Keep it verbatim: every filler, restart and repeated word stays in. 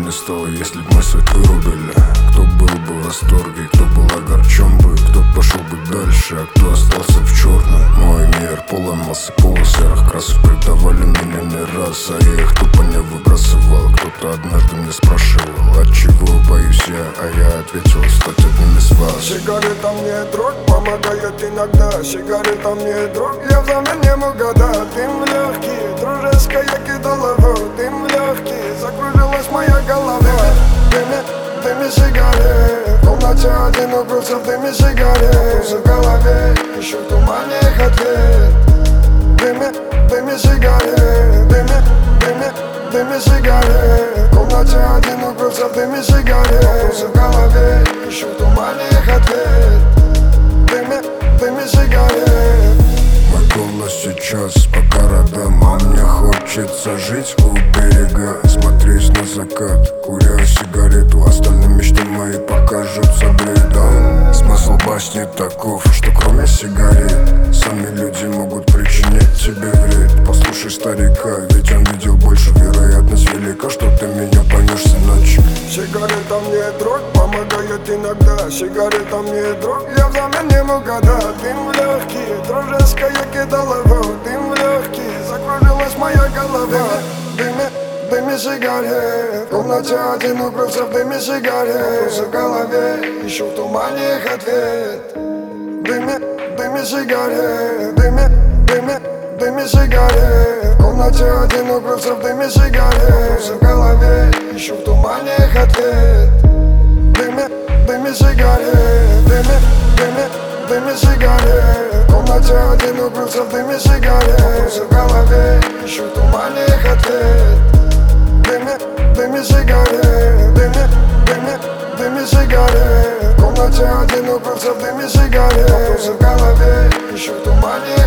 не стало, если б мы свет вырубили? Кто был бы в восторге, кто был огорчен бы, кто пошел бы дальше, а кто остался в черном? Мой мир полон массы полусерых красок, предавали меня не раз, а я их тупо не выбрасывал. Кто-то однажды мне спрашивал, от чего боюсь я, а я ответил, стать одним из вас. Сигарета мне друг, помогает иногда. Сигарета мне друг, я взамен не могу дать. Дым в легкие, дружеская кидала в дым в легкие, закружилась моя голова. Дыме, дыме сигарет, в комнате один укрылся в дыме сигарет. Вопросы в голове, ищу в тумане их ответ. Дыме, дыме сигарет, дыме, дыме, дыме сигарет, в комнате один укрылся в дыме сигарет. Вопросы в голове, ищу в тумане их ответ. Дыме, дыме сигарет. Мой голос сейчас по городам, а мне хочется жить у берега, смотреть на закат, куря сигарету. Остальные мечты мои покажутся бредом. Смысл басни таков, что кроме сигарет сами люди могут причинить тебе вред. Послушай старика, ведь он видел больше, вероятность велика, что ты меня поймешь, сыночек. Сигарета мне друг, помогает иногда. Сигарета мне друг, я взамен не могу дать. Дым в легкие, дружеская кидала в дым в легкие, закружилась моя голова. Дыме, дыме сигарет, в комнате один укрылся в дыме сигарет. Вопросы в голове, ищу в тумане их ответ. Дыме, дыме сигарет, дыме, дыме, дыме сигарет, в комнате один укрылся в дыме сигарет. Вопросы в голове, ищу в тумане их ответ. Дыме, дыме сигарет, дыме, дыме, дыме сигарет, в комнате один укрылся в дыме сигарет. Вопросы в голове, ищу в тумане их ответ. Дыме, дыме сигарет, дыме, дыме, дыме сигарет, в комнате один укрылся в дыме сигарет. Вопросы в голове, ищу в тумане